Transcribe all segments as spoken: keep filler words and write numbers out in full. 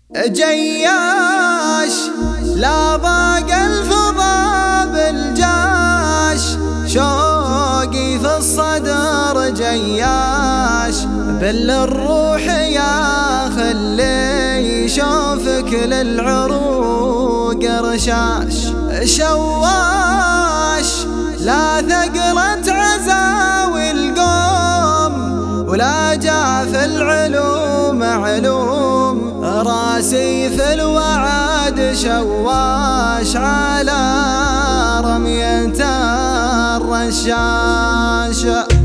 جياش لا ضاق الفضا بالجاش، شوقي في الصدر جياش، بل الروح يا خلي يشوفك للعروق رشاش. شواش لا ثقلت عزاوي القوم، ولا جاء في العلوم علوم، راسي في الوعد شواش على رمية الرشاش.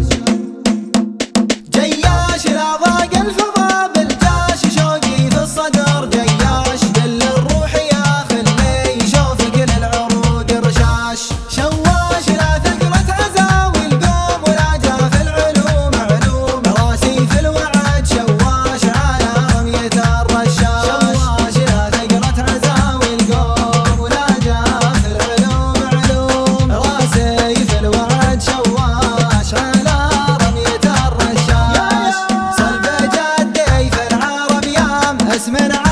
جياش لا ضاق الفضا بالجاش، شوقي في الصدر جياش، دل الروح يا خلي يشوفك للعروق رشاش. شواش لا ثقلت عزاوي القوم، ولا جاء في العلوم علوم، راسي في الوعد شواش على رمية الرشاش. شواش لا ثقلت عزاوي القوم، ولا جاء في العلوم علوم، راسي في الوعد شواش على رمية الرشاش. صلب جدي في العرب يام اسمنا